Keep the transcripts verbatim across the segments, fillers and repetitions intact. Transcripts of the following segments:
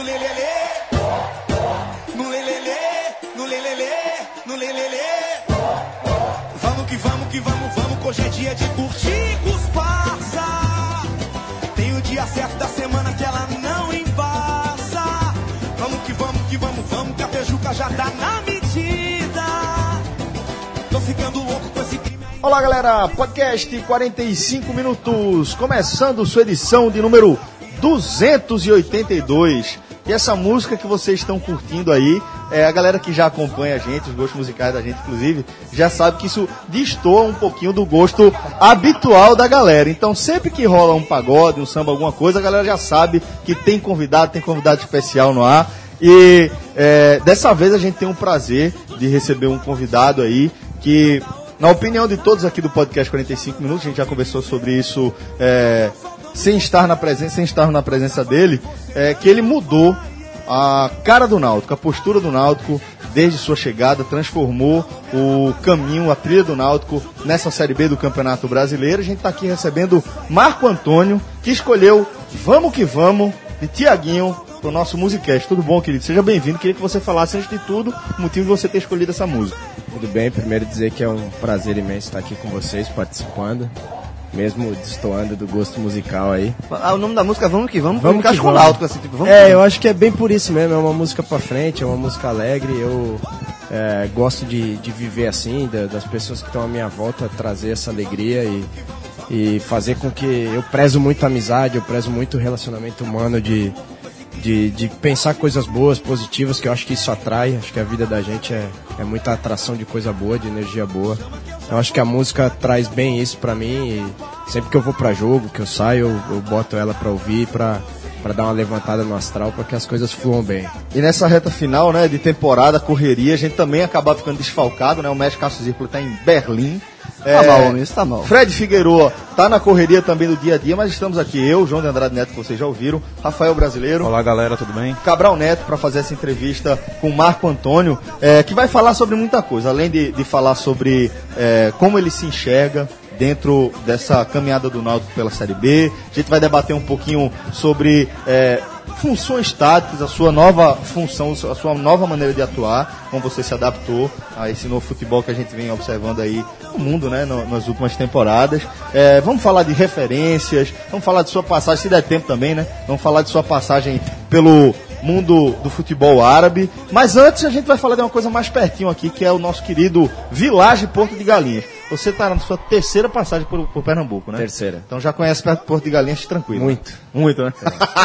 lelelê, no lelelê, no lelelê, no lelelê. Vamos que vamos que vamos, vamos, que hoje é dia de curtir com os parça. Tem o dia certo da semana que ela não embaça. Vamos que vamos que vamos, vamos, que a beijuca já tá na medida. Tô ficando louco com esse crime aí. Olá galera, podcast quarenta e cinco minutos, começando sua edição de número duzentos e oitenta e dois. E essa música que vocês estão curtindo aí, é, a galera que já acompanha a gente, os gostos musicais da gente inclusive, já sabe que isso destoa um pouquinho do gosto habitual da galera. Então sempre que rola um pagode, um samba, alguma coisa, a galera já sabe que tem convidado, tem convidado especial no ar. E é, dessa vez a gente tem o prazer de receber um convidado aí que, na opinião de todos aqui do podcast quarenta e cinco minutos, a gente já conversou sobre isso é, sem estar na presença, sem estar na presença dele, é, que ele mudou a cara do Náutico, a postura do Náutico desde sua chegada, transformou o caminho, a trilha do Náutico nessa Série B do Campeonato Brasileiro. A gente está aqui recebendo Marco Antônio, que escolheu Vamos Que Vamos, de Tiaguinho, para o nosso Musicast. Tudo bom, querido? Seja bem-vindo. Queria que você falasse, antes de tudo, o motivo de você ter escolhido essa música. Tudo bem, primeiro dizer que é um prazer imenso estar aqui com vocês, participando, mesmo destoando do gosto musical aí. Ah, o nome da música é Vamos Que Vamos, Vamos que vamos. Náutico, assim, tipo, vamos É, que eu acho que é bem por isso mesmo, é uma música pra frente, é uma música alegre, eu é, gosto de, de viver assim, da, das pessoas que estão à minha volta, trazer essa alegria e, e fazer com que eu prezo muito a amizade, eu prezo muito o relacionamento humano de... De, de pensar coisas boas, positivas, que eu acho que isso atrai. Acho que a vida da gente é, é muita atração de coisa boa, de energia boa. Eu acho que a música traz bem isso pra mim. E sempre que eu vou pra jogo, que eu saio, eu, eu boto ela pra ouvir, pra, pra dar uma levantada no astral, pra que as coisas fluam bem. E nessa reta final, né, de temporada, correria, a gente também acaba ficando desfalcado, né? O Mestre Cássio Zirpolo tá em Berlim. Tá É, mal, homem, isso tá mal. Fred Figueroa tá na correria também do dia a dia, mas estamos aqui, eu, João de Andrade Neto, que vocês já ouviram, Rafael Brasileiro. Olá galera, tudo bem? Cabral Neto, para fazer essa entrevista com o Marco Antônio, é, que vai falar sobre muita coisa, além de, de falar sobre é, como ele se enxerga dentro dessa caminhada do Náutico pela Série B. A gente vai debater um pouquinho sobre é, funções táticas, a sua nova função, a sua nova maneira de atuar, como você se adaptou a esse novo futebol que a gente vem observando aí no mundo, né, no, nas últimas temporadas. É, vamos falar de referências, vamos falar de sua passagem, se der tempo também, né? Vamos falar de sua passagem pelo mundo do futebol árabe. Mas antes a gente vai falar de uma coisa mais pertinho aqui, que é o nosso querido Village Porto de Galinhas. Você está na sua terceira passagem por, por Pernambuco, né? Terceira. Então já conhece Porto de Galinhas tranquilo. Muito. Muito, né?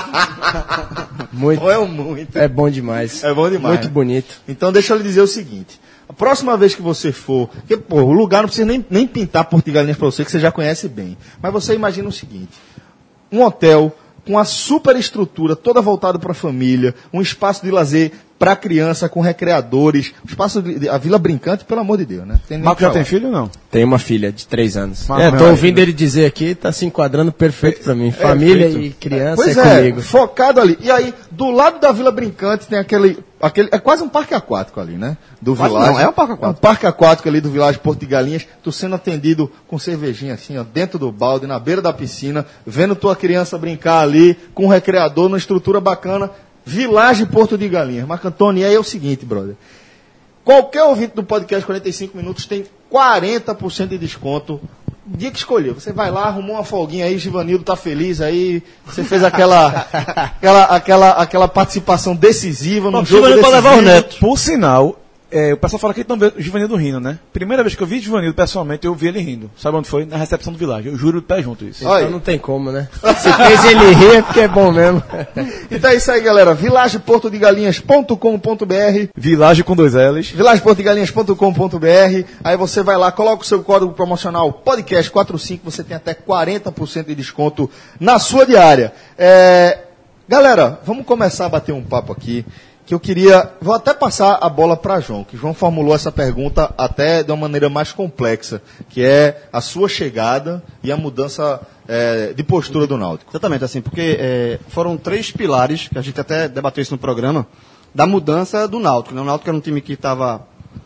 Muito. Não é um muito. É bom demais. É bom demais. Muito bonito. Então deixa eu lhe dizer o seguinte. A próxima vez que você for... Porque, pô, o lugar não precisa nem, nem pintar Porto de Galinhas para você, que você já conhece bem. Mas você imagina o seguinte. Um hotel com a super estrutura, toda voltada para a família, um espaço de lazer para criança, com recreadores, um espaço de, a Vila Brincante, pelo amor de Deus, né? Tem Marco já tem filho ou não? Tem uma filha de três anos. Marco É, não tô é ouvindo ainda. ele dizer aqui, tá se enquadrando perfeito pra mim. Família feito. e criança Pois é é, comigo. focado ali. E aí, do lado da Vila Brincante tem aquele, aquele... É quase um parque aquático ali, né? Do Quase Village. não, é um parque aquático. É um parque aquático ali do Village Porto de Galinhas. Tu sendo atendido com cervejinha assim, ó, dentro do balde, na beira da piscina, vendo tua criança brincar ali, com um recreador, numa estrutura bacana. Village Porto de Galinhas. Marco Antônio, e aí é o seguinte, brother. Qualquer ouvinte do podcast quarenta e cinco minutos tem quarenta por cento de desconto. Dia que escolheu. Você vai lá, arrumou uma folguinha aí, Givanildo tá feliz aí. Você fez aquela, aquela, aquela, aquela participação decisiva no jogo Givanildo decisivo. pode levar o Neto. Por sinal, é, o pessoal fala que não vê o Givanildo rindo, né? Primeira vez que eu vi o Givanildo pessoalmente, eu vi ele rindo. Sabe onde foi? Na recepção do Village. Eu juro de pé junto isso. Olha. Então não tem como, né? Se fez ele rir é porque é bom mesmo. Então é isso aí, galera. village porto de galinhas ponto com ponto b r Village com dois L's. village porto de galinhas ponto com ponto b r. Aí você vai lá, coloca o seu código promocional podcast quarenta e cinco, você tem até quarenta por cento de desconto na sua diária. É... Galera, vamos começar a bater um papo aqui, que eu queria... Vou até passar a bola para João, que João formulou essa pergunta até de uma maneira mais complexa, que é a sua chegada e a mudança é, de postura do Náutico. Exatamente, assim, porque é, foram três pilares, que a gente até debateu isso no programa, da mudança do Náutico, né? O Náutico era um time que estava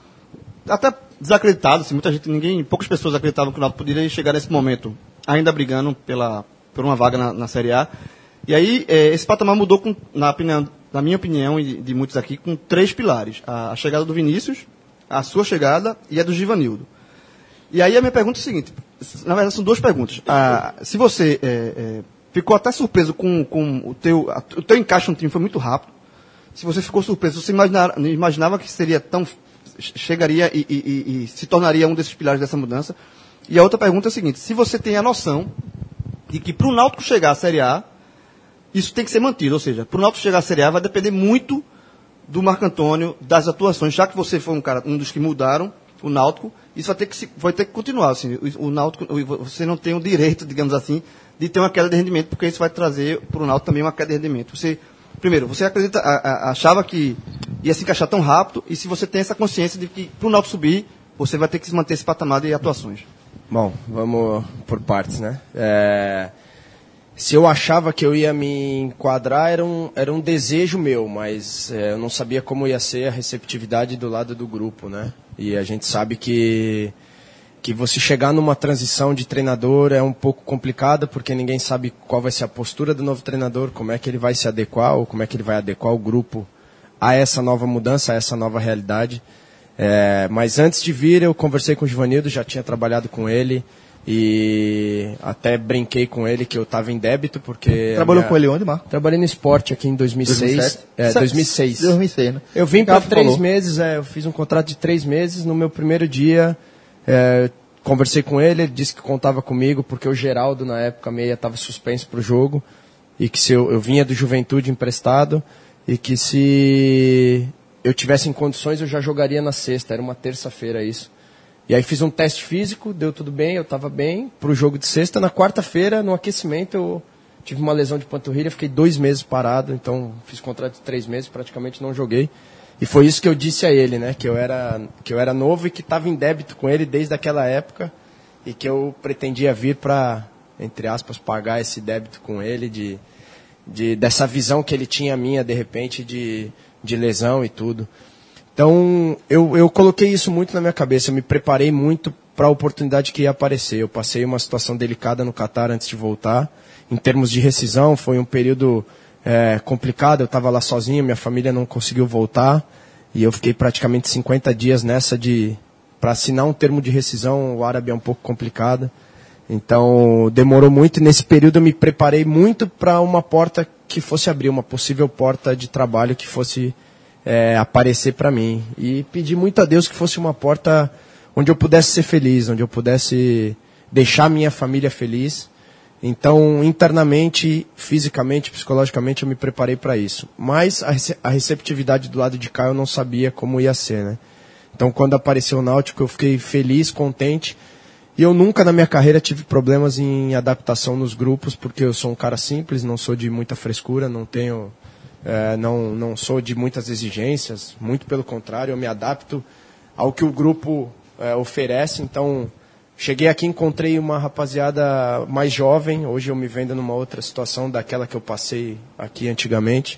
até desacreditado, assim, muita gente, ninguém, poucas pessoas acreditavam que o Náutico poderia chegar nesse momento, ainda brigando pela, por uma vaga na, na Série A. E aí, é, esse patamar mudou, com, na opinião na minha opinião e de muitos aqui, com três pilares. A, a chegada do Vinícius, a sua chegada e a do Givanildo. E aí a minha pergunta é a seguinte, na verdade são duas perguntas. Ah, se você é, é, ficou até surpreso com, com o, teu, a, o teu encaixe no time foi muito rápido, se você ficou surpreso, você imaginar, imaginava que seria tão, chegaria e, e, e, e se tornaria um desses pilares dessa mudança? E a outra pergunta é a seguinte, se você tem a noção de que para o Náutico chegar à Série A, isso tem que ser mantido, ou seja, para o Náutico chegar à Série A vai depender muito do Marco Antônio, das atuações, já que você foi um, cara, um dos que mudaram o Náutico, isso vai ter que, vai ter que continuar. Assim, o, o Náutico, você não tem o direito, digamos assim, de ter uma queda de rendimento, porque isso vai trazer para o Náutico também uma queda de rendimento. Você, primeiro, você acredita, a, a, achava que ia se encaixar tão rápido, e se você tem essa consciência de que para o Náutico subir, você vai ter que manter esse patamar de atuações. Bom, vamos por partes, né? É... Se eu achava que eu ia me enquadrar, era um, era um desejo meu, mas é, eu não sabia como ia ser a receptividade do lado do grupo, né? E a gente sabe que, que você chegar numa transição de treinador é um pouco complicado, porque ninguém sabe qual vai ser a postura do novo treinador, como é que ele vai se adequar, ou como é que ele vai adequar o grupo a essa nova mudança, a essa nova realidade. É, mas antes de vir, eu conversei com o Givanildo, já tinha trabalhado com ele, e até brinquei com ele que eu estava em débito, porque... Trabalhou minha... com ele onde, Marco? Trabalhei no esporte aqui em dois mil e seis. dois mil e sete? É, dois mil e seis. dois mil e seis, né? Eu vim para três falou. meses, é, eu fiz um contrato de três meses. No meu primeiro dia, é, conversei com ele, ele disse que contava comigo, porque o Geraldo, na época, meia estava suspenso para o jogo, e que se eu, eu vinha do Juventude emprestado, e que se eu tivesse em condições, eu já jogaria na sexta, era uma terça-feira isso. E aí fiz um teste físico, deu tudo bem, eu estava bem para o jogo de sexta. Na quarta-feira, no aquecimento, eu tive uma lesão de panturrilha, fiquei dois meses parado, então fiz contrato de três meses, praticamente não joguei. E foi isso que eu disse a ele, né, que eu era, que eu era novo e que estava em débito com ele desde aquela época e que eu pretendia vir para, entre aspas, pagar esse débito com ele, de, de, dessa visão que ele tinha minha, de repente, de, de lesão e tudo. Então, eu, eu coloquei isso muito na minha cabeça, eu me preparei muito para a oportunidade que ia aparecer. Eu passei uma situação delicada no Catar antes de voltar. Em termos de rescisão, foi um período é, complicado, eu estava lá sozinho, minha família não conseguiu voltar, e eu fiquei praticamente cinquenta dias nessa de... Para assinar um termo de rescisão, o árabe é um pouco complicado. Então, demorou muito, e nesse período eu me preparei muito para uma porta que fosse abrir, uma possível porta de trabalho que fosse... É, aparecer para mim, e pedi muito a Deus que fosse uma porta onde eu pudesse ser feliz, onde eu pudesse deixar minha família feliz. Então, internamente, fisicamente, psicologicamente, eu me preparei para isso. Mas a, rece- a receptividade do lado de cá eu não sabia como ia ser, né? Então, quando apareceu o Náutico, eu fiquei feliz, contente, e eu nunca na minha carreira tive problemas em adaptação nos grupos, porque eu sou um cara simples, não sou de muita frescura, não tenho... É, não, não sou de muitas exigências, muito pelo contrário, eu me adapto ao que o grupo é, oferece. Então, cheguei aqui, encontrei uma rapaziada mais jovem, hoje eu me vendo numa outra situação daquela que eu passei aqui antigamente,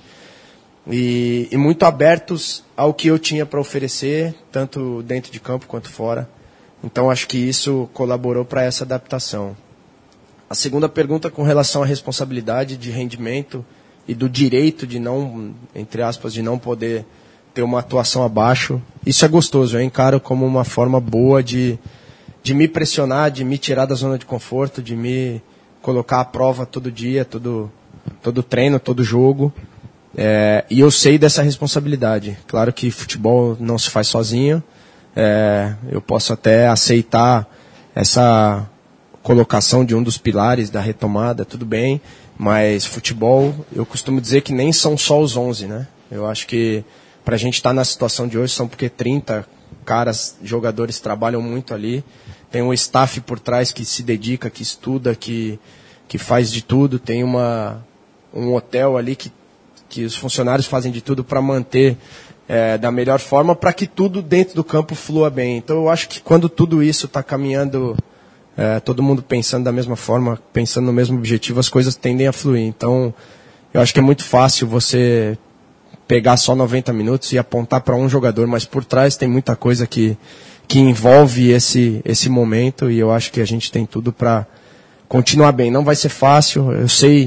e, e muito abertos ao que eu tinha para oferecer, tanto dentro de campo quanto fora. Então, acho que isso colaborou para essa adaptação. A segunda pergunta com relação à responsabilidade de rendimento e do direito de não, entre aspas, de não poder ter uma atuação abaixo. Isso é gostoso, eu encaro como uma forma boa de, de me pressionar, de me tirar da zona de conforto, de me colocar à prova todo dia, todo, todo treino, todo jogo. É, e eu sei dessa responsabilidade. Claro que futebol não se faz sozinho. É, eu posso até aceitar essa colocação de um dos pilares da retomada, tudo bem. Mas futebol, eu costumo dizer que nem são só os onze, né? Eu acho que para a gente estar tá na situação de hoje são porque trinta caras, jogadores trabalham muito ali. Tem um staff por trás que se dedica, que estuda, que, que faz de tudo. Tem uma, um hotel ali que, que os funcionários fazem de tudo para manter é, da melhor forma, para que tudo dentro do campo flua bem. Então eu acho que quando tudo isso está caminhando... É, todo mundo pensando da mesma forma, pensando no mesmo objetivo, as coisas tendem a fluir. Então, eu acho que é muito fácil você pegar só noventa minutos e apontar para um jogador, mas por trás tem muita coisa que, que envolve esse, esse momento, e eu acho que a gente tem tudo para continuar bem. Não vai ser fácil, eu sei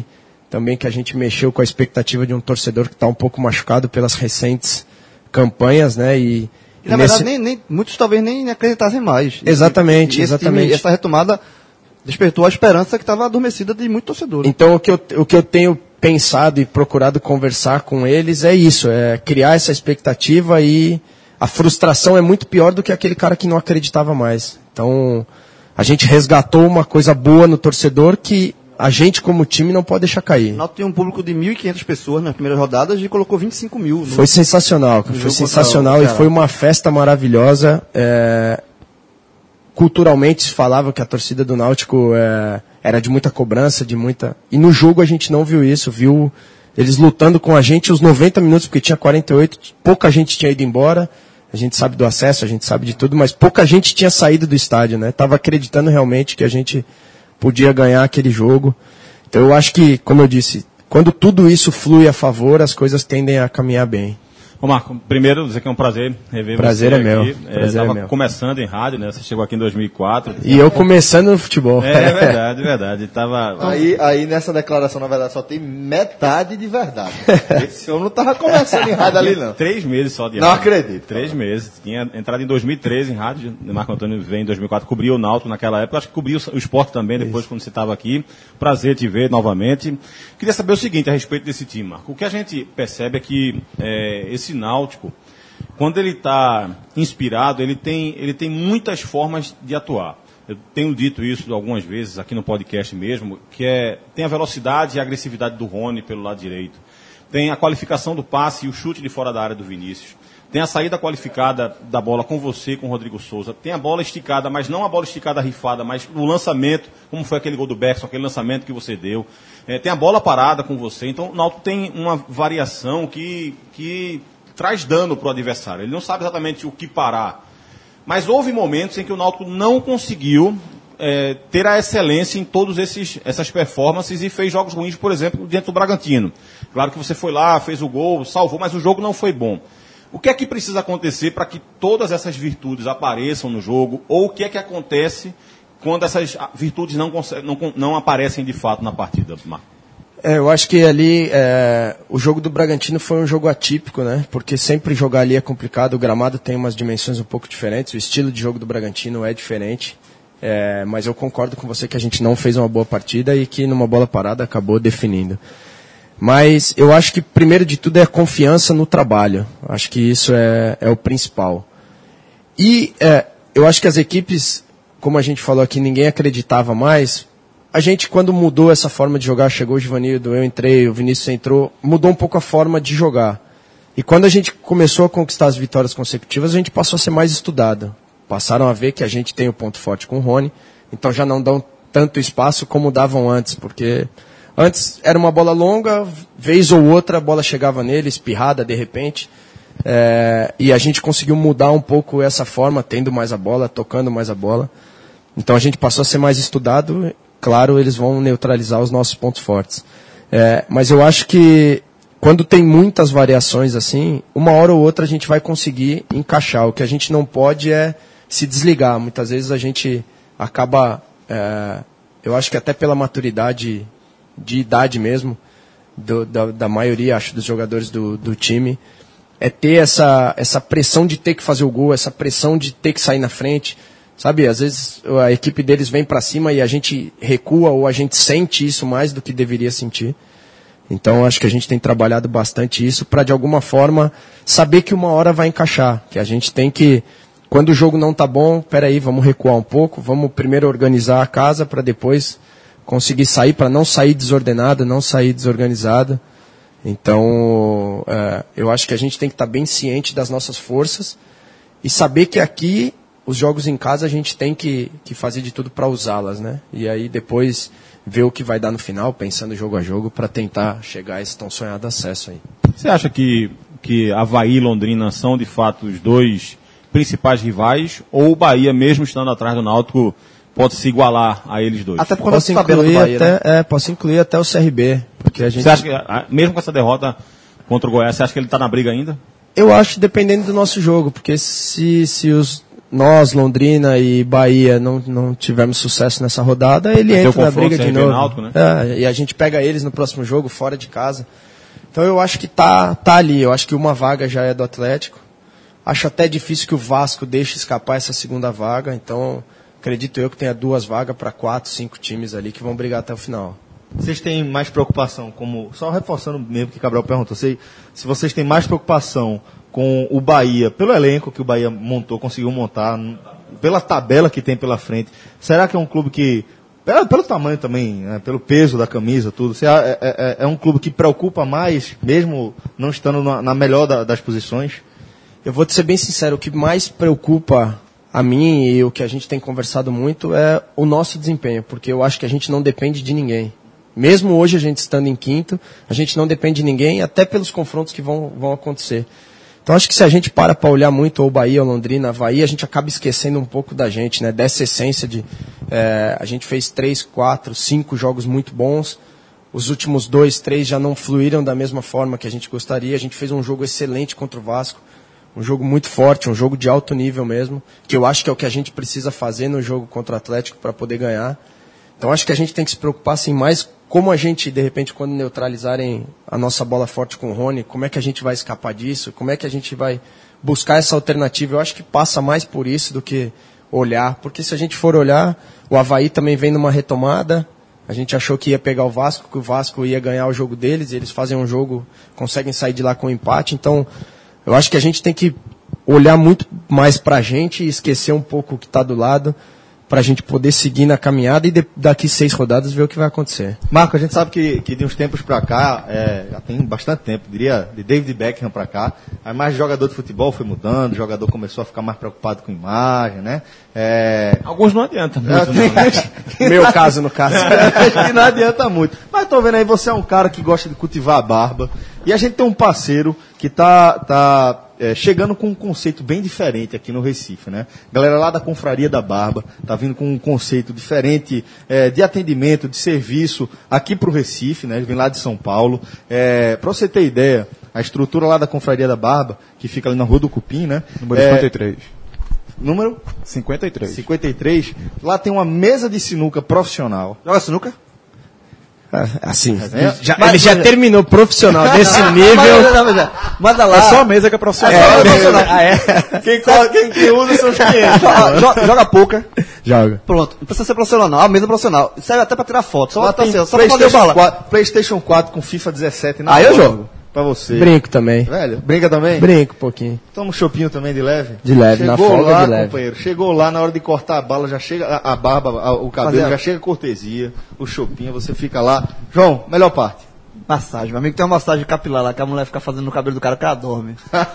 também que a gente mexeu com a expectativa de um torcedor que está um pouco machucado pelas recentes campanhas, né? E, e na nesse... verdade, nem, nem, muitos talvez nem acreditassem mais. Exatamente, e, e exatamente. Time, essa retomada despertou a esperança que estava adormecida de muito torcedor. Então, o que, eu, o que eu tenho pensado e procurado conversar com eles é isso, é criar essa expectativa, e a frustração é muito pior do que aquele cara que não acreditava mais. Então, a gente resgatou uma coisa boa no torcedor que a gente, como time, não pode deixar cair. O Náutico tem um público de mil e quinhentas pessoas nas primeiras rodadas e colocou vinte e cinco mil. No... Foi sensacional, foi sensacional e foi uma festa maravilhosa. É... Culturalmente se falava que a torcida do Náutico é... era de muita cobrança, de muita... E no jogo a gente não viu isso, viu eles lutando com a gente os noventa minutos, porque tinha quarenta e oito, pouca gente tinha ido embora. A gente sabe do acesso, a gente sabe de tudo, mas pouca gente tinha saído do estádio, né? Tava acreditando realmente que a gente podia ganhar aquele jogo. Então eu acho que, como eu disse, quando tudo isso flui a favor, as coisas tendem a caminhar bem. Ô Marco, primeiro dizer que é um prazer rever prazer você é meu. aqui. Prazer é, é meu. Começando em rádio, né? Você chegou aqui em dois mil e quatro. E eu começando no futebol. É, é verdade, é verdade. Tava... Aí, aí nessa declaração, na verdade, só tem metade de verdade. Esse homem não estava começando em rádio ali, não. Três meses só de Não rádio. acredito. Três meses. Tinha entrado em dois mil e treze em rádio. O Marco Antônio veio em dois mil e quatro, cobriu o Náutico naquela época. Acho que cobriu o esporte também, depois, Isso. quando você estava aqui. Prazer te ver novamente. Queria saber o seguinte a respeito desse time, Marco. O que a gente percebe é que é, esse Náutico, quando ele está inspirado, ele tem, ele tem muitas formas de atuar. Eu tenho dito isso algumas vezes aqui no podcast mesmo, que é, tem a velocidade e a agressividade do Rony pelo lado direito. Tem a qualificação do passe e o chute de fora da área do Vinícius. Tem a saída qualificada da bola com você, com o Rodrigo Souza. Tem a bola esticada, mas não a bola esticada rifada, mas o lançamento, como foi aquele gol do Bergson, aquele lançamento que você deu. É, tem a bola parada com você. Então o Náutico tem uma variação que... que traz dano para o adversário. Ele não sabe exatamente o que parar. Mas houve momentos em que o Náutico não conseguiu é, ter a excelência em todas essas performances e fez jogos ruins, por exemplo, diante do Bragantino. Claro que você foi lá, fez o gol, salvou, mas o jogo não foi bom. O que é que precisa acontecer para que todas essas virtudes apareçam no jogo? Ou o que é que acontece quando essas virtudes não, não, não aparecem de fato na partida, Marco? É, eu acho que ali é, o jogo do Bragantino foi um jogo atípico, né? Porque sempre jogar ali é complicado, o gramado tem umas dimensões um pouco diferentes, o estilo de jogo do Bragantino é diferente, é, mas eu concordo com você que a gente não fez uma boa partida e que numa bola parada acabou definindo. Mas eu acho que primeiro de tudo é a confiança no trabalho, acho que isso é, é o principal. E é, eu acho que as equipes, como a gente falou aqui, ninguém acreditava mais. A gente, quando mudou essa forma de jogar, chegou o Givanildo, eu entrei, o Vinícius entrou, mudou um pouco a forma de jogar. E quando a gente começou a conquistar as vitórias consecutivas, a gente passou a ser mais estudado. Passaram a ver que a gente tem o ponto forte com o Rony, então já não dão tanto espaço como davam antes, porque antes era uma bola longa, vez ou outra a bola chegava nele, espirrada de repente, é, e a gente conseguiu mudar um pouco essa forma, tendo mais a bola, tocando mais a bola. Então a gente passou a ser mais estudado. Claro, eles vão neutralizar os nossos pontos fortes. É, mas eu acho que quando tem muitas variações assim, uma hora ou outra a gente vai conseguir encaixar. O que a gente não pode é se desligar. Muitas vezes a gente acaba, é, eu acho que até pela maturidade de idade mesmo, do, da, da maioria, acho, dos jogadores do, do time, é ter essa, essa pressão de ter que fazer o gol, essa pressão de ter que sair na frente. Sabe, às vezes a equipe deles vem para cima e a gente recua ou a gente sente isso mais do que deveria sentir. Então acho que a gente tem trabalhado bastante isso para de alguma forma saber que uma hora vai encaixar. Que a gente tem que, quando o jogo não tá bom, peraí, vamos recuar um pouco, vamos primeiro organizar a casa para depois conseguir sair, para não sair desordenado, não sair desorganizado. Então é, eu acho que a gente tem que estar tá bem ciente das nossas forças e saber que aqui os jogos em casa a gente tem que, que fazer de tudo para usá-las, né? E aí depois ver o que vai dar no final, pensando jogo a jogo, para tentar chegar a esse tão sonhado acesso aí. Você acha que, que Avaí e Londrina são de fato os dois principais rivais, ou o Bahia, mesmo estando atrás do Náutico, pode se igualar a eles dois? Até porque posso incluir, Bahia, até, né? é, posso incluir até o C R B. Porque a gente... Você acha que, mesmo com essa derrota contra o Goiás, você acha que ele está na briga ainda? Eu acho, dependendo do nosso jogo, porque se, se os nós, Londrina e Bahia, não, não tivemos sucesso nessa rodada, ele Vai ter entra o na confronto briga de C R B novo. Náutico, né? É, e a gente pega eles no próximo jogo, fora de casa. Então eu acho que tá, tá ali, eu acho que uma vaga já é do Atlético. Acho até difícil que o Vasco deixe escapar essa segunda vaga, então acredito eu que tenha duas vagas para quatro, cinco times ali que vão brigar até o final. Vocês têm mais preocupação, como só reforçando mesmo que Cabral perguntou, se, se vocês têm mais preocupação com o Bahia, pelo elenco que o Bahia montou, conseguiu montar, pela tabela que tem pela frente, será que é um clube que, pelo, pelo tamanho também, né, pelo peso da camisa, tudo, se é, é, é, é um clube que preocupa mais, mesmo não estando na, na melhor da, das posições? Eu vou te ser bem sincero, o que mais preocupa a mim e o que a gente tem conversado muito é o nosso desempenho, porque eu acho que a gente não depende de ninguém. Mesmo hoje a gente estando em quinto, a gente não depende de ninguém, até pelos confrontos que vão, vão acontecer. Então acho que se a gente para para olhar muito ou Bahia, ou Londrina, Havaí, a gente acaba esquecendo um pouco da gente, né? Dessa essência de... É, a gente fez três, quatro, cinco jogos muito bons, os últimos dois, três já não fluíram da mesma forma que a gente gostaria, a gente fez um jogo excelente contra o Vasco, um jogo muito forte, um jogo de alto nível mesmo, que eu acho que é o que a gente precisa fazer no jogo contra o Atlético para poder ganhar. Então acho que a gente tem que se preocupar assim, mais como a gente, de repente, quando neutralizarem a nossa bola forte com o Rony, como é que a gente vai escapar disso? Como é que a gente vai buscar essa alternativa? Eu acho que passa mais por isso do que olhar, porque se a gente for olhar, o Havaí também vem numa retomada, a gente achou que ia pegar o Vasco, que o Vasco ia ganhar o jogo deles, eles fazem um jogo, conseguem sair de lá com um empate, então eu acho que a gente tem que olhar muito mais pra gente e esquecer um pouco o que está do lado, pra gente poder seguir na caminhada e de, daqui seis rodadas ver o que vai acontecer. Marco, a gente sabe que, que de uns tempos pra cá, é, já tem bastante tempo, diria, de David Beckham pra cá, aí mais jogador de futebol foi mudando, o jogador começou a ficar mais preocupado com imagem, né? É, Alguns não adianta muito, é, tem- não. Meu caso, no caso. Acho que não adianta muito. Mas tô vendo aí, você é um cara que gosta de cultivar a barba. E a gente tem um parceiro que tá, tá é, chegando com um conceito bem diferente aqui no Recife, né? Galera lá da Confraria da Barba tá vindo com um conceito diferente é, de atendimento, de serviço aqui pro Recife, né? Ele vem lá de São Paulo. É, pra você ter ideia, a estrutura lá da Confraria da Barba, que fica ali na Rua do Cupim, né? Número É, cinquenta e três. número cinquenta e três. cinquenta e três. Lá tem uma mesa de sinuca profissional. Joga sinuca? Assim, É, já- mas- ele já mas- terminou profissional desse nível. Mas, não, mas, não, Manda lá. É só a mesa que é profissional. É, profissional. Ah, é? Quem, co- quem, quem usa são os clientes. Joga, joga, joga poker. Joga. Pronto. Não precisa ser profissional, não. A mesa é profissional. Serve até pra tirar foto. Só, Lá tá tem assim, só pra fazer o PlayStation bala. quatro, PlayStation quatro com FIFA dezessete na Ah, eu bola. jogo. Pra você. Brinco também. Velho, brinca também? Brinco um pouquinho. Toma um chopinho também de leve? De leve, na Chegou folga lá, de leve. companheiro. Chegou lá, na hora de cortar a bala, já chega a, a barba, a- o cabelo, Fazer a- já chega a cortesia, o chopinho, você fica lá. João, melhor parte. Massagem. Meu amigo tem uma massagem capilar lá que a mulher fica fazendo no cabelo do cara que ela dorme.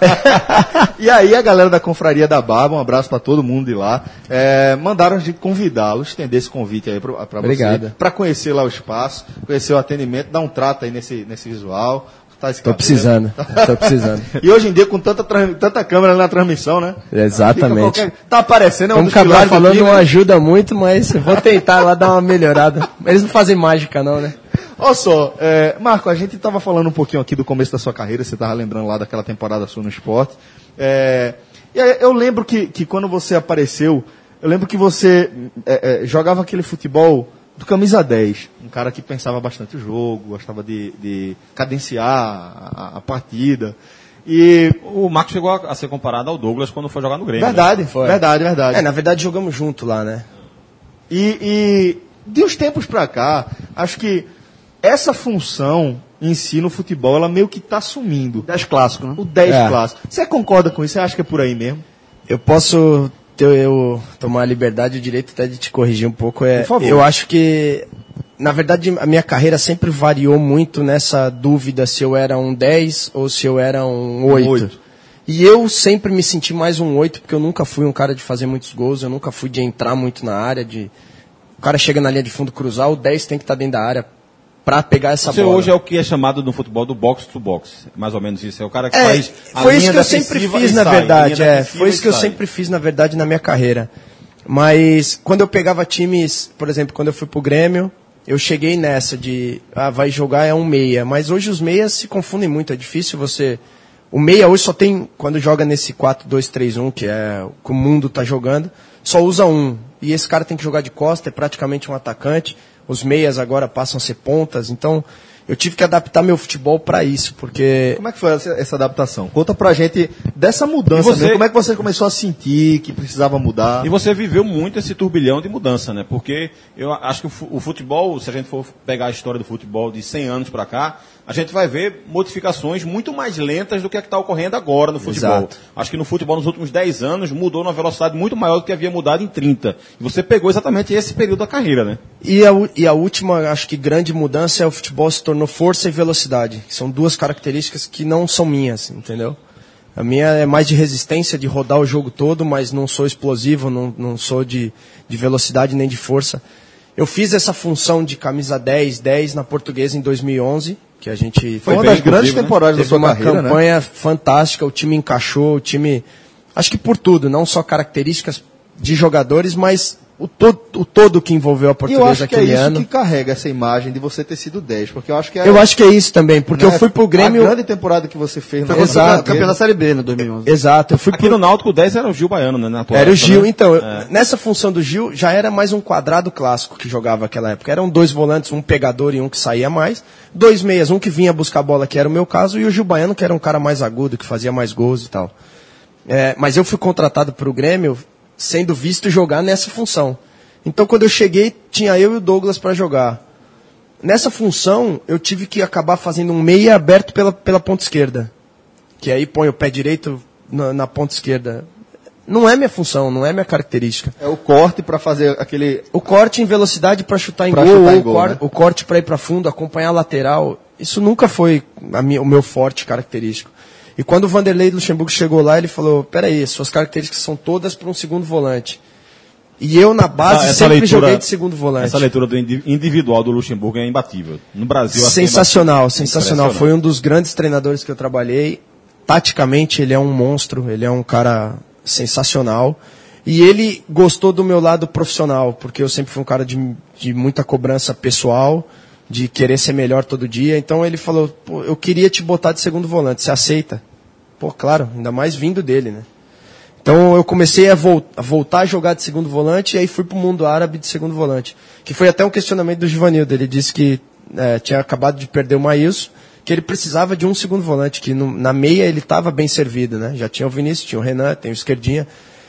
E aí a galera da Confraria da Barba, um abraço pra todo mundo de lá, é, mandaram a gente convidá-lo, estender esse convite aí pra, pra você, Obrigado. pra conhecer lá o espaço, conhecer o atendimento, dar um trato aí nesse, nesse visual. Tá esse Tô cabelo. precisando. Tô precisando. E hoje em dia, com tanta, tran- tanta câmera na transmissão, né? Exatamente. Fica qualquer- Tá aparecendo, é um Como o dos Cabral pilares do falou, time, não né? ajuda muito, mas eu vou tentar lá dar uma melhorada. Eles não fazem mágica não, né? Olha só, é, Marco, a gente estava falando um pouquinho aqui do começo da sua carreira, você estava lembrando lá daquela temporada sua no esporte. É, e aí eu lembro que, que quando você apareceu, eu lembro que você é, é, jogava aquele futebol do camisa dez, um cara que pensava bastante o jogo, gostava de, de cadenciar a, a partida. E O Marcos chegou a, a ser comparado ao Douglas quando foi jogar no Grêmio. né? verdade, Foi. verdade, verdade. É, na verdade jogamos junto lá, né? E, e de uns tempos pra cá, acho que essa função em si no futebol, ela meio que tá sumindo. dez clássico, né? O dez É. clássico. Você concorda com isso? Você acha que é por aí mesmo? Eu posso ter, eu tomar a liberdade e o direito até de te corrigir um pouco. É, Por favor. eu acho que, na verdade, a minha carreira sempre variou muito nessa dúvida se eu era um dez ou se eu era um oito. oito. E eu sempre me senti mais um oito, porque eu nunca fui um cara de fazer muitos gols, eu nunca fui de entrar muito na área, de... O cara chega na linha de fundo cruzar, o dez tem que estar dentro da área pra pegar essa Você bola. hoje é o que é chamado no futebol do box to box. Mais ou menos isso. É o cara que É, faz a foi isso linha que eu sempre defensiva fiz, e na sai, verdade. linha É, defensiva foi isso e que eu sai. sempre fiz, na verdade, na minha carreira. Mas quando eu pegava times, por exemplo, quando eu fui pro Grêmio, eu cheguei nessa de, ah, vai jogar é um meia. Mas hoje os meias se confundem muito. É difícil você O meia hoje só tem, quando joga nesse quatro dois três um, que é o que o mundo tá jogando, só usa um. E esse cara tem que jogar de costa, é praticamente um atacante. Os meias agora passam a ser pontas, então eu tive que adaptar meu futebol para isso, porque... Como é que foi essa, essa adaptação? Conta pra gente dessa mudança E você- mesmo. Como é que você começou a sentir que precisava mudar? E você viveu muito esse turbilhão de mudança, né? Porque eu acho que o fu- o futebol, se a gente for pegar a história do futebol de cem anos para cá, a gente vai ver modificações muito mais lentas do que a que está ocorrendo agora no futebol. Exato. Acho que no futebol, nos últimos dez anos, mudou numa velocidade muito maior do que havia mudado em trinta. E você pegou exatamente esse período da carreira, né? E a, u- e a última, acho que grande mudança é o futebol se tornou força e velocidade. Que são duas características que não são minhas, entendeu? A minha é mais de resistência, de rodar o jogo todo, mas não sou explosivo, não, não sou de, de velocidade nem de força. Eu fiz essa função de camisa dez, dez na Portuguesa em dois mil e onze, que a gente... Foi uma bem, das grandes inclusive, né? temporadas da Teve sua uma carreira, né? campanha fantástica, o time encaixou, o time... Acho que por tudo, não só características de jogadores, mas o, to o todo que envolveu a E eu Portuguesa acho que é aquele isso ano. que carrega essa imagem de você ter sido dez, porque eu acho que é, Eu acho que é isso também, porque né, eu fui pro Grêmio... a grande temporada que você fez. Foi na Exato. Exato. campeão da Série B, né, dois mil e onze. Exato, eu fui Aqui pro... no Náutico, o dez era o Gil Baiano, né? Na atual Era o época, Gil, né? então, eu- É. nessa função do Gil, já era mais um quadrado clássico que jogava naquela época. Eram dois volantes, um pegador e um que saía mais. Dois meias, um que vinha buscar a bola, que era o meu caso, e o Gil Baiano, que era um cara mais agudo, que fazia mais gols e tal. É, mas eu fui contratado para o Grêmio sendo visto jogar nessa função. Então, quando eu cheguei, tinha eu e o Douglas para jogar. Nessa função, eu tive que acabar fazendo um meia aberto pela, pela ponta esquerda. Que aí põe o pé direito na, na ponta esquerda. Não é minha função, não é minha característica. É o corte pra fazer aquele... O corte em velocidade para chutar em Pra gol, chutar ou em o, gol, cor- né? o corte para ir para fundo, acompanhar a lateral, isso nunca foi a minha- o meu forte característico. E quando o Vanderlei Luxemburgo chegou lá, ele falou, peraí, suas características são todas para um segundo volante. E eu, na base, Essa- essa sempre leitura- joguei de segundo volante. Essa leitura do indi- individual do Luxemburgo é imbatível. No Brasil, assim, é Sensacional, bastante sensacional. Foi um dos grandes treinadores que eu trabalhei. Taticamente, ele é um monstro, ele é um cara sensacional. E ele gostou do meu lado profissional, porque eu sempre fui um cara de, de muita cobrança pessoal, de querer ser melhor todo dia. Então ele falou, pô, eu queria te botar de segundo volante, você aceita? Pô, claro, ainda mais vindo dele, né? Então eu comecei a, vol a voltar a jogar de segundo volante e aí fui pro mundo árabe de segundo volante. Que foi até um questionamento do Givanildo. Ele disse que é, tinha acabado de perder o Maílson, que ele precisava de um segundo volante, que no, na meia ele estava bem servido, né? Já tinha o Vinícius, tinha o Renan, tem o Esquerdinha.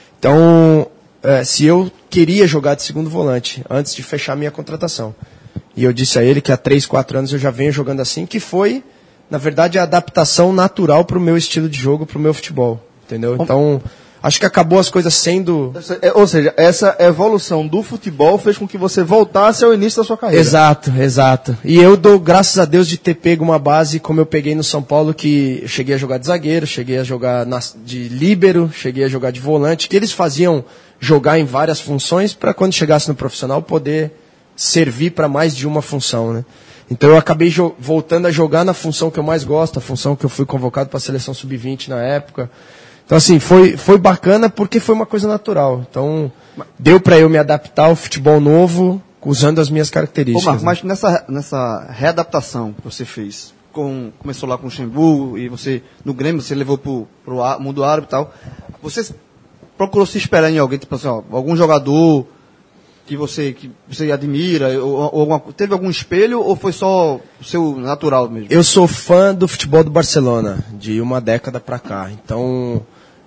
Então, é, se eu queria jogar de segundo volante, antes de fechar a minha contratação. E eu disse a ele que há três, quatro anos eu já venho jogando assim, que foi, na verdade, a adaptação natural para o meu estilo de jogo, para o meu futebol. Entendeu? Então, acho que acabou as coisas sendo... É, Ou seja, essa evolução do futebol fez com que você voltasse ao início da sua carreira. Exato, exato. E eu dou graças a Deus de ter pego uma base como eu peguei no São Paulo, que eu cheguei a jogar de zagueiro, cheguei a jogar na, de líbero, cheguei a jogar de volante, que eles faziam jogar em várias funções para quando chegasse no profissional poder servir para mais de uma função, né? Então eu acabei voltando a jogar na função que eu mais gosto, a função que eu fui convocado para a seleção sub vinte na época. Então, assim, foi, foi bacana porque foi uma coisa natural. Então, deu para eu me adaptar ao futebol novo, usando as minhas Ô, características. Marco, né? mas nessa, nessa readaptação que você fez, com, começou lá com o Luxemburgo e você, no Grêmio, você levou pro, pro á- mundo árabe e tal, você procurou se esperar em alguém, tipo assim, ó, algum jogador que você, que você admira, ou, ou alguma, teve algum espelho ou foi só o seu natural mesmo? Eu sou fã do futebol do Barcelona, de uma década para cá. Então,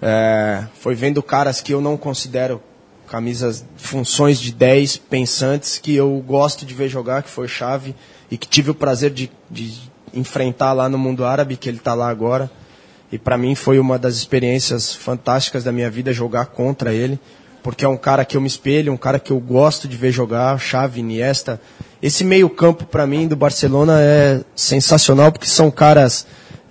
é, foi vendo caras que eu não considero camisas, funções de dez pensantes, que eu gosto de ver jogar, que foi o Xavi, e que tive o prazer de, de enfrentar lá no mundo árabe, que ele está lá agora. E para mim foi uma das experiências fantásticas da minha vida jogar contra ele, porque é um cara que eu me espelho, um cara que eu gosto de ver jogar, Xavi, Iniesta. Esse meio campo para mim do Barcelona é sensacional, porque são caras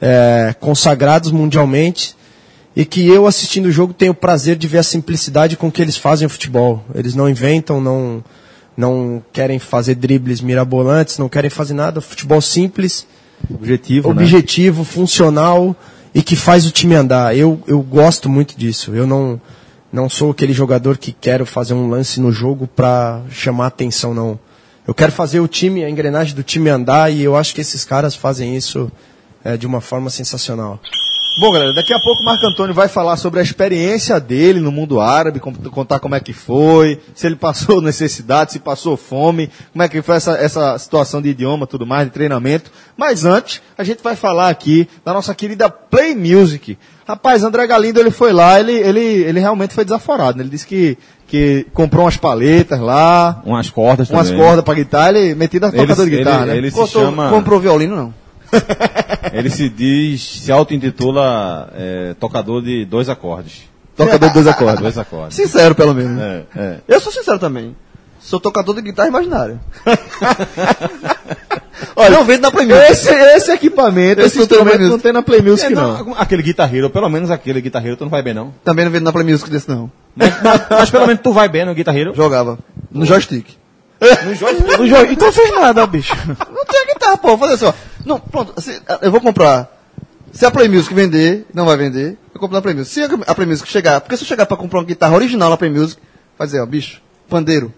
é, consagrados mundialmente e que eu assistindo o jogo tenho o prazer de ver a simplicidade com que eles fazem o futebol. Eles não inventam, não, não querem fazer dribles mirabolantes, não querem fazer nada, futebol simples, Objetivo, né? objetivo, funcional e que faz o time andar. Eu, eu gosto muito disso. Eu não, não sou aquele jogador que quero fazer um lance no jogo para chamar atenção, não. Eu quero fazer o time, a engrenagem do time andar, e eu acho que esses caras fazem isso é, de uma forma sensacional. Bom, galera, daqui a pouco o Marco Antônio vai falar sobre a experiência dele no mundo árabe, contar como é que foi, se ele passou necessidade, se passou fome, como é que foi essa, essa situação de idioma, tudo mais, de treinamento. Mas antes, a gente vai falar aqui da nossa querida Play Music. Rapaz, André Galindo, ele foi lá, ele, ele, ele realmente foi desaforado, né? Ele disse que, que comprou umas paletas lá, Umas cordas umas também. cordas pra guitarra, ele metido a Ele- tocador de guitarra, ele- né? ele se Cortou- chama... Comprou violino, não. Ele se diz, se auto-intitula é, tocador de dois acordes. Tocador de dois acordes. Dois acordes. Sincero, pelo menos. É, é. Eu sou sincero também. Sou tocador de guitarra imaginária. Olha, não vendo na Play Music. Esse, esse equipamento, esse, Esse não tem na instrumento Play não tem na Play Music, É, não. não, aquele guitarreiro, pelo menos aquele guitarreiro, tu não vai bem, não. Também não vendo na Play Music desse, não. Mas, mas- mas pelo menos tu vai bem no guitarreiro. Jogava. No joystick. No jogo. No jogo. Então não fez nada, bicho. Não tem a guitarra, pô. Vou fazer assim, ó. Não, pronto. Se, eu vou comprar. Se a Play Music vender, não vai vender, eu compro na Play Music. Se a Play Music chegar, porque se eu chegar pra comprar uma guitarra original na Play Music, vai dizer, ó, bicho, pandeiro.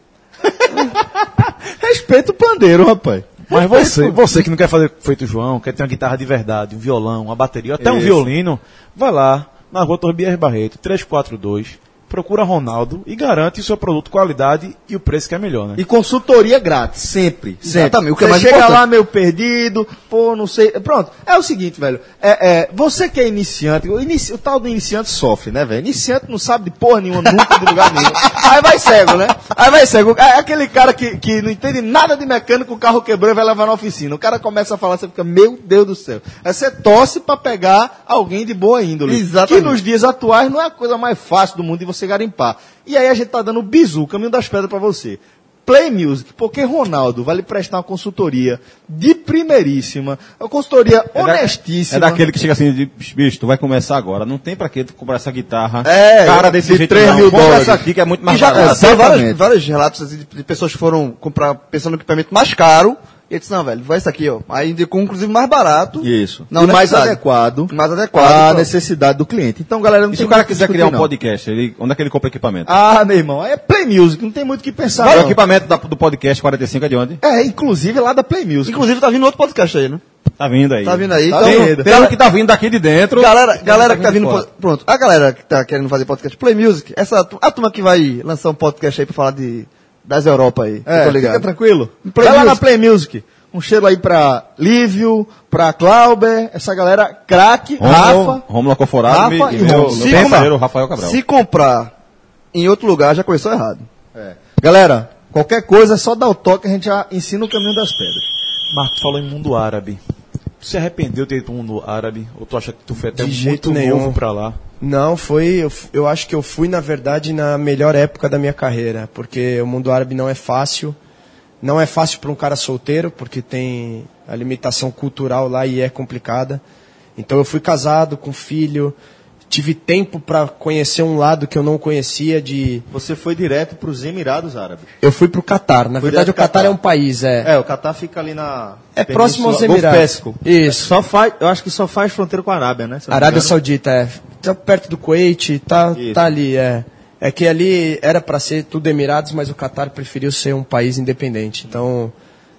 Respeita o pandeiro, rapaz. Mas você, você que não quer fazer feito o João, quer ter uma guitarra de verdade, um violão, uma bateria, até um Isso. violino, vai lá na rua Torbias Barreto, trezentos e quarenta e dois, procura Ronaldo e garante o seu produto, qualidade e o preço que é melhor, né? E consultoria grátis, sempre. sempre. Exatamente, o que é Você mais chega importante. lá meio perdido, pô, não sei. Pronto, é o seguinte, velho. É, é, você que é iniciante, o, inici, o tal do iniciante sofre, né, velho? Iniciante não sabe de porra nenhuma, nunca de lugar nenhum. Aí vai cego, né? Aí vai cego. É aquele cara que, que não entende nada de mecânico, o carro quebrou e vai levar na oficina. O cara começa a falar, você fica, meu Deus do céu. Aí você torce pra pegar alguém de boa índole. Exatamente. Que nos dias atuais não é a coisa mais fácil do mundo de você garimpar. E aí a gente tá dando o bizu, o caminho das pedras pra você. Play Music, porque Ronaldo vai lhe prestar uma consultoria de primeiríssima, uma consultoria É da- honestíssima. É daquele que chega assim, de, bicho, tu vai começar agora. Não tem pra que tu comprar essa guitarra. É, cara desse de jeito três não. mil Compra dólares. essa aqui que é muito E mais já barata. aconteceu exatamente. vários, vários relatos assim, de, de pessoas que foram comprar pensando no equipamento mais caro. E ele disse, não, velho, vai isso aqui, ó. Aí indicou, inclusive, mais barato. Isso. Não, e mais necessidade. adequado, Mais adequado. à pra- necessidade do cliente. Então, galera, não E se tem o cara muito o que quiser criar um discutir, não. podcast, ele, onde é que ele compra equipamento? Ah, meu irmão, é Play Music, não tem muito o que pensar. o não. equipamento da- do podcast quarenta e cinco é de onde? É, inclusive lá da Play Music. Inclusive, tá vindo outro podcast aí, né? Tá vindo aí. Tá vindo aí. Tá então, vindo. Tem um que tá vindo daqui de dentro. Galera, galera que tá vindo. fora. po- Pronto, a galera que tá querendo fazer podcast Play Music, essa, tu- a turma que vai lançar um podcast aí pra falar de, das Europa aí. É, eu tô ligado. fica tranquilo. Play Vai lá na Music. Play Music. Um cheiro aí pra Lívio, pra Clauber, essa galera craque, Rafa. Rômulo, Rômulo Acoforado Rafa e e meu, Rômulo. meu Se parceiro, comprar- Rafael Cabral. Se comprar em outro lugar, já começou errado. É. Galera, qualquer coisa é só dar o toque, a gente já ensina o caminho das pedras. Marco falou em mundo árabe. Tu se arrependeu de ter ido pro mundo árabe? Ou tu acha que tu foi até De muito jeito nenhum. novo pra lá? Não, foi. Eu, f- eu acho que eu fui, na verdade, na melhor época da minha carreira. Porque o mundo árabe não é fácil. Não é fácil para um cara solteiro, porque tem a limitação cultural lá e é complicada. Então eu fui casado, com filho. Tive tempo para conhecer um lado que eu não conhecia de. Você foi direto pros Emirados Árabes. Eu fui pro Catar. Na Foi verdade, direto o Catar Catar. é um país, é. É, o Catar fica ali na... É próximo aos Península- Golfo Emirados. Pérsico. Isso. Só faz, eu acho que só faz fronteira com a Arábia, né? Se eu não me Arábia engano. Saudita, é. Tá perto do Kuwait, tá, Isso. tá ali, é. É que ali era para ser tudo Emirados, mas o Catar preferiu ser um país independente. Então,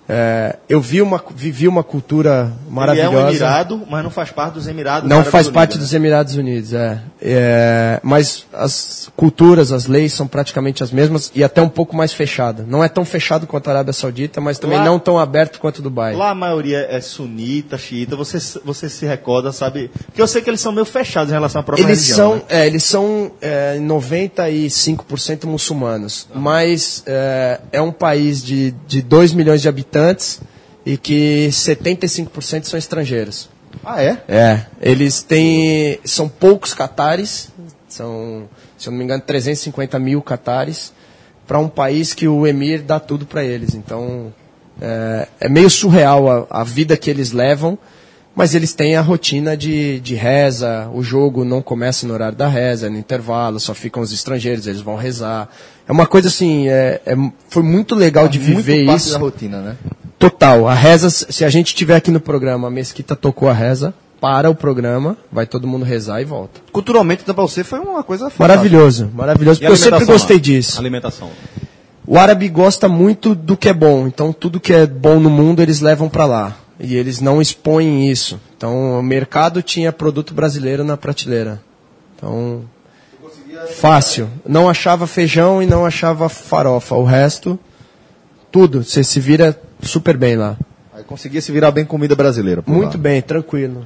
é, eu vi uma, vivi uma cultura maravilhosa. Ele é um Emirado, mas não faz parte dos Emirados Não Árabes faz Unidos, parte né? dos Emirados Unidos, é. É, mas as culturas, as leis são praticamente as mesmas e até um pouco mais fechada. Não é tão fechado quanto a Arábia Saudita, mas também Lá- não tão aberto quanto Dubai. Lá a maioria é sunita, xiita, você, você se recorda, sabe? Porque eu sei que eles são meio fechados em relação à própria Eles religião, são, né? é, eles são é, noventa e cinco por cento muçulmanos, mas é, é um país de, de dois milhões de habitantes e que setenta e cinco por cento são estrangeiros. Ah, é? É, eles têm, são poucos catares, são, se eu não me engano, trezentos e cinquenta mil catares, para um país que o emir dá tudo para eles. Então, é, é meio surreal a, a vida que eles levam, mas eles têm a rotina de, de reza, o jogo não começa no horário da reza, é no intervalo, só ficam os estrangeiros, eles vão rezar. É uma coisa assim, é, é- foi muito legal de viver Muito parte isso. da rotina, né? Total, a reza, se a gente tiver aqui no programa, a Mesquita tocou a reza, para o programa, vai todo mundo rezar e volta. Culturalmente, então, pra você foi uma coisa fantástica. Maravilhoso, maravilhoso, E porque eu sempre alimentação gostei lá? disso. Alimentação. O árabe gosta muito do que é bom, então tudo que é bom no mundo eles levam para lá. E eles não expõem isso. Então, o mercado tinha produto brasileiro na prateleira. Então, fácil. Não achava feijão e não achava farofa. O resto, tudo. Você se vira super bem lá. Aí conseguia se virar bem comida brasileira. por Muito lá. bem, tranquilo.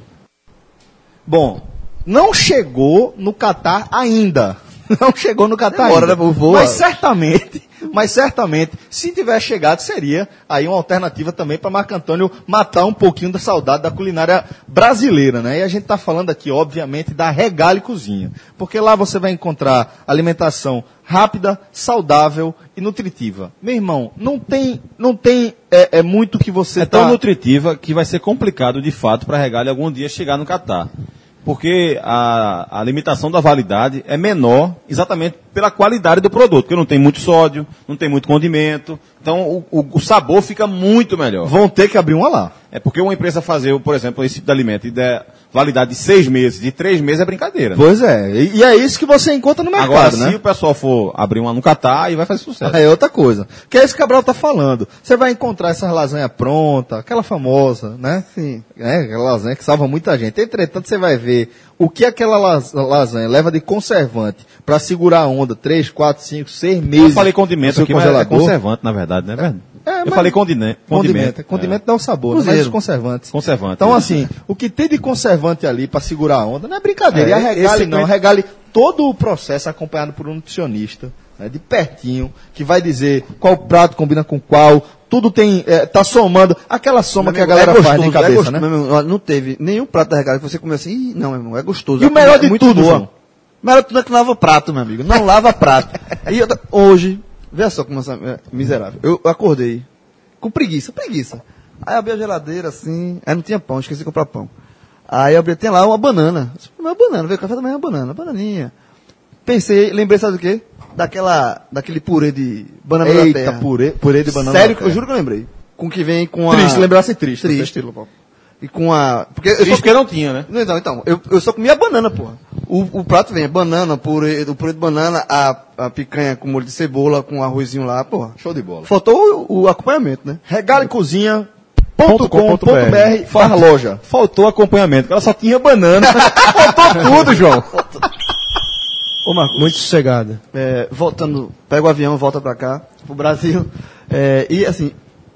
Bom, não chegou no Catar ainda. Não chegou no Catar Demora, ainda. né? Voa. Mas certamente, mas certamente, se tivesse chegado, seria aí uma alternativa também para Marco Antônio matar um pouquinho da saudade da culinária brasileira, né? E a gente está falando aqui, obviamente, da Regale Cozinha. Porque lá você vai encontrar alimentação rápida, saudável e nutritiva. Meu irmão, não tem, não tem é, é muito que você É tão tá... nutritiva que vai ser complicado, de fato, para a Regale algum dia chegar no Catar. Porque a, a limitação da validade é menor exatamente pela qualidade do produto, porque não tem muito sódio, não tem muito condimento, então o, o, o sabor fica muito melhor. Vão ter que abrir uma lá. É porque uma empresa fazer, por exemplo, esse tipo de alimento e der validade de seis meses, de três meses é brincadeira. Pois é, e, e é isso que você encontra no mercado, Agora, né? se o pessoal for abrir uma no Catar, aí vai fazer sucesso. É outra coisa. Que é isso que o Cabral tá falando. Você vai encontrar essas lasanhas prontas, aquela famosa, né? Sim. É, aquela lasanha que salva muita gente. Entretanto, você vai ver o que aquela las- lasanha leva de conservante para segurar a onda três, quatro, cinco, seis meses. Eu falei condimento no seu aqui, mas é congelador. conservante, na verdade, não é verdade? É, Eu mas- falei condine- Condimento. condimento. Condimento dá o sabor, né? Mas os conservantes. Conservante. Então, assim, o que tem de conservante ali para segurar a onda não é brincadeira. É, e a Regale esse não. A Regale, todo o processo acompanhado por um nutricionista, né, de pertinho, que vai dizer qual prato combina com qual, tudo tem, é, tá somando, aquela soma que a galera é faz de gostoso, cabeça, é gostoso, né? meu irmão, não teve nenhum prato da Regale que você comeu assim, Ih, não, meu irmão, é gostoso. E A o melhor comida de é muito tudo, boa. João? O melhor de tudo é que não lava prato, meu amigo. Não lava prato. Aí eu, hoje, vê só como essa é miserável. Eu acordei com preguiça, preguiça. Aí eu abri a geladeira assim, aí não tinha pão, esqueci de comprar pão. Aí eu abri, tem lá uma banana. Uma banana, veio café da manhã, uma banana, bananinha. Pensei, lembrei, sabe do quê? Daquela, daquele purê de banana da Eita, terra. purê, purê de banana. Sério, da eu terra. juro que eu lembrei. Com que vem com a... Triste, lembrasse triste. Triste. E com a... Porque eu Triste só... porque não tinha, né? Não, Então, então eu, eu só comia banana, porra. O, o prato vem banana, purê, o purê de banana, a, a picanha com molho de cebola, com arrozinho lá, porra. Show de bola. Faltou o, o acompanhamento, né? regalecozinha ponto com ponto .com.br. br barra loja. Faltou acompanhamento, porque ela só tinha banana. Faltou tudo, João. Ô, Marcos, Muito sossegado. é, voltando, pega o avião, volta pra cá, pro Brasil. É, e assim,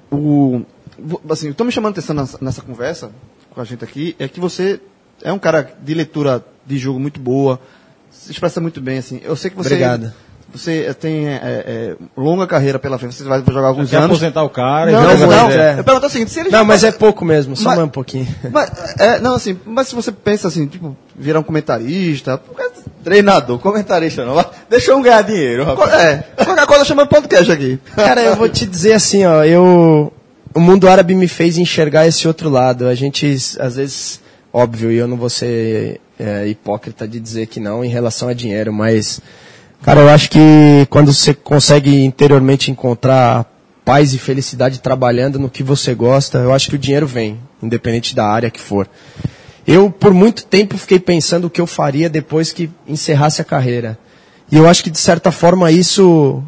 o, vo- assim, eu tô me chamando a atenção nessa, nessa conversa com a gente aqui, é que você é um cara de leitura de jogo muito boa, se expressa muito bem, assim. Eu sei que você... Obrigado. Você tem é, é, longa carreira pela frente, você vai jogar alguns Quer anos. aposentar o cara. Não, e não, joga não. mais, é. Eu pergunto o seguinte, se ele Não, já mas passa- é pouco mesmo, só Mas- mais um pouquinho. Mas, é, não, assim, mas se você pensa assim, tipo, virar um comentarista, Treinador, comentarista não. Deixa eu ganhar dinheiro, rapaz. é, qualquer coisa chama podcast aqui. Cara, eu vou te dizer assim, ó, eu... O mundo árabe me fez enxergar esse outro lado. A gente, às vezes, óbvio, e eu não vou ser é, hipócrita de dizer que não em relação a dinheiro, mas, cara, eu acho que quando você consegue interiormente encontrar paz e felicidade trabalhando no que você gosta, eu acho que o dinheiro vem, independente da área que for. Eu, por muito tempo, fiquei pensando o que eu faria depois que encerrasse a carreira. E eu acho que, de certa forma, isso...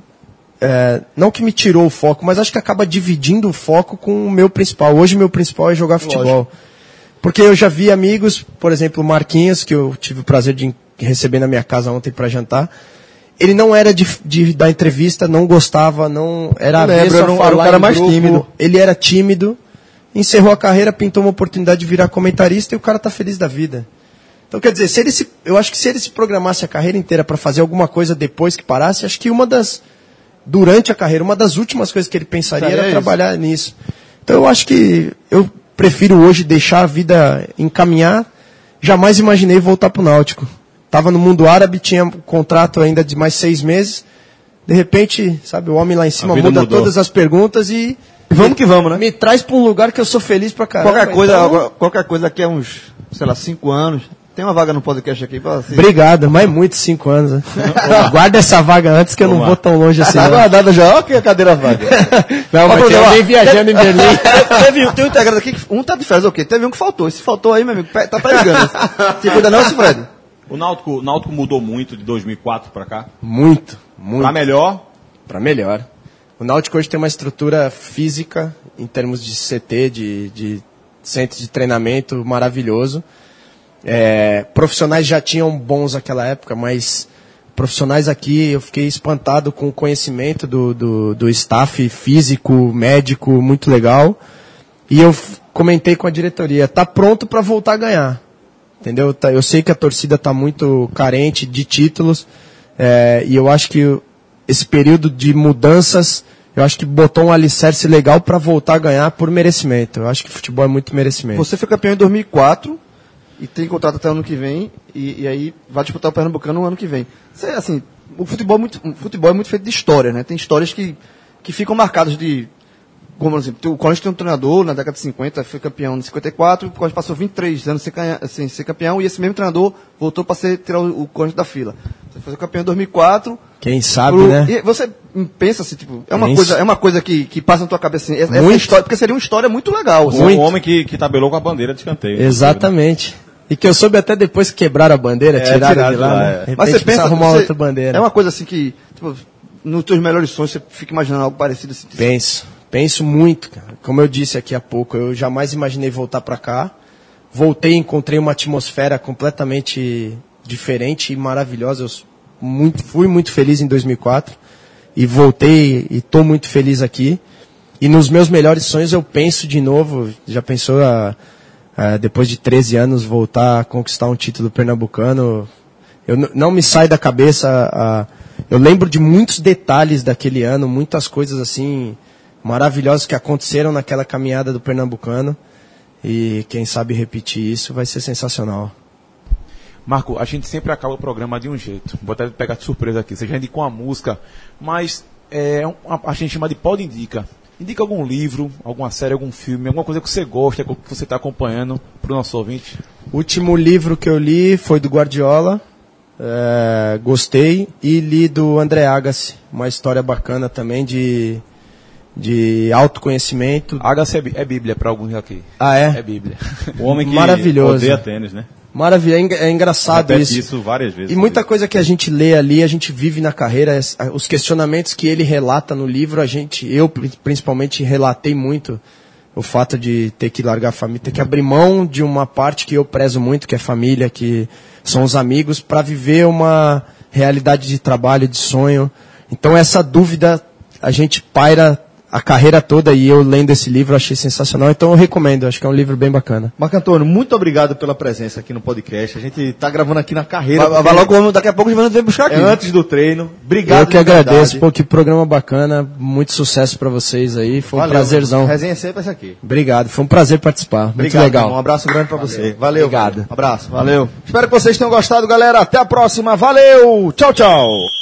É, não que me tirou o foco, mas acho que acaba dividindo o foco com o meu principal. Hoje meu principal é jogar futebol. Porque eu já vi amigos, por exemplo, o Marquinhos, que eu tive o prazer de receber na minha casa ontem para jantar. Ele não era de, de dar entrevista, não gostava, não era Eu lembro, avesso a era um- era um falar cara em mais grupo. tímido. Ele era tímido, encerrou a carreira, pintou uma oportunidade de virar comentarista e o cara tá feliz da vida. Então, quer dizer, se ele se, eu acho que se ele se programasse a carreira inteira para fazer alguma coisa depois que parasse, acho que uma das durante a carreira, uma das últimas coisas que ele pensaria Seria era isso. trabalhar nisso. Então eu acho que eu prefiro hoje deixar a vida encaminhar. Jamais imaginei voltar para o Náutico. Estava no mundo árabe, tinha um contrato ainda de mais seis meses. De repente, sabe, o homem lá em cima A vida muda mudou. todas as perguntas e Vamos que vamos, né? me traz para um lugar que eu sou feliz pra caramba. Qualquer coisa, Então, agora- qualquer coisa daqui a uns, sei lá, cinco anos, tem uma vaga no podcast aqui pra assim. Obrigado, mas muito cinco anos. Né? Guarda essa vaga antes que eu não Vamos vou lá. tão longe assim. Tá não. guardada já, ó que a cadeira vaga. Não, mas tem alguém viajando em Berlim. Teve, tem um integrante aqui, que um tá de férias, ok? Teve um que faltou. Esse faltou aí, meu amigo, pe- tá pregando. Se cuida não, esse Fred. O Náutico, o Náutico mudou muito de dois mil e quatro para cá. Muito, muito. Pra melhor. Para melhor. O Náutico hoje tem uma estrutura física, em termos de C T, de, de centro de treinamento maravilhoso. É, profissionais já tinham bons naquela época, mas profissionais aqui eu fiquei espantado com o conhecimento do, do, do staff físico, médico, muito legal. E eu f- comentei com a diretoria, tá pronto para voltar a ganhar. Entendeu? Tá, eu sei que a torcida está muito carente de títulos, é, e eu acho que esse período de mudanças, eu acho que botou um alicerce legal para voltar a ganhar por merecimento. Eu acho que futebol é muito merecimento. Você foi campeão em dois mil e quatro e tem contrato até o ano que vem, e, e aí vai disputar o Pernambucano no ano que vem. Você, assim, o futebol, é muito, o futebol é muito feito de história, né? Tem histórias que, que ficam marcadas de... Como, por exemplo, o Corinthians tem um treinador na década de cinquenta, foi campeão em cinquenta e quatro, o Corinthians passou vinte e três anos sem, canha, sem ser campeão, e esse mesmo treinador voltou para ser, tirar o, o Corinthians da fila. Você foi campeão em dois mil e quatro. Quem sabe, pro, né? E você pensa assim, tipo, é uma Quem coisa, s- é uma coisa que, que passa na tua cabeça assim, essa Muito. história, porque seria uma história muito legal. assim. Um homem que, que tabelou com a bandeira de escanteio. Exatamente. E que eu soube até depois que quebraram a bandeira, É, tiraram tiraram de de lá, lá, né? é. De repente Mas você precisa pensa, arrumar você- outra bandeira. é uma coisa assim que, tipo, nos teus melhores sonhos você fica imaginando algo parecido assim. Penso, penso muito, cara. Como eu disse aqui há pouco, eu jamais imaginei voltar pra cá. Voltei e encontrei uma atmosfera completamente diferente e maravilhosa. Eu s- muito, fui muito feliz em dois mil e quatro e voltei e estou muito feliz aqui. E nos meus melhores sonhos eu penso de novo, já pensou a, a, depois de treze anos voltar a conquistar um título pernambucano? Eu n- não me sai da cabeça a, eu lembro de muitos detalhes daquele ano, muitas coisas assim maravilhosas que aconteceram naquela caminhada do Pernambucano, e quem sabe repetir isso vai ser sensacional. Marco, a gente sempre acaba o programa de um jeito. Vou até pegar de surpresa aqui. Você já indicou uma música, mas é, um- a, a gente chama de Pode Indica. Indica algum livro, alguma série, algum filme, alguma coisa que você gosta, que você está acompanhando para o nosso ouvinte. O último livro que eu li foi do Guardiola, é, gostei, e li do André Agassi, uma história bacana também de, de autoconhecimento. Agassi é, bí- é Bíblia para alguns aqui. Ah, É é? Bíblia. O homem que Maravilhoso. odeia tênis, né? Maravilha, é enga- é engraçado Repete isso. isso várias vezes. E muita coisa que a gente lê ali, a gente vive na carreira, es- a- os questionamentos que ele relata no livro, a gente, eu pri- principalmente relatei muito o fato de ter que largar a família, ter que abrir mão de uma parte que eu prezo muito, que é família, que são os amigos, para viver uma realidade de trabalho, de sonho. Então essa dúvida a gente paira a carreira toda, e eu lendo esse livro achei sensacional, então eu recomendo, acho que é um livro bem bacana. Marco Antônio, muito obrigado pela presença aqui no podcast. A gente tá gravando aqui na carreira. Vai, vai logo, daqui a pouco o Giovanni vem buscar É aqui. antes do treino. Obrigado. Eu que de agradeço, verdade. pô, que programa bacana, muito sucesso pra vocês aí, foi um Valeu, prazerzão. Resenha sempre essa aqui. Obrigado, foi um prazer participar, muito Obrigado, legal. irmão. Um abraço grande pra você. Valeu. Obrigado. Um abraço. Valeu. Espero que vocês tenham gostado, galera. Até a próxima. Valeu. Tchau, tchau.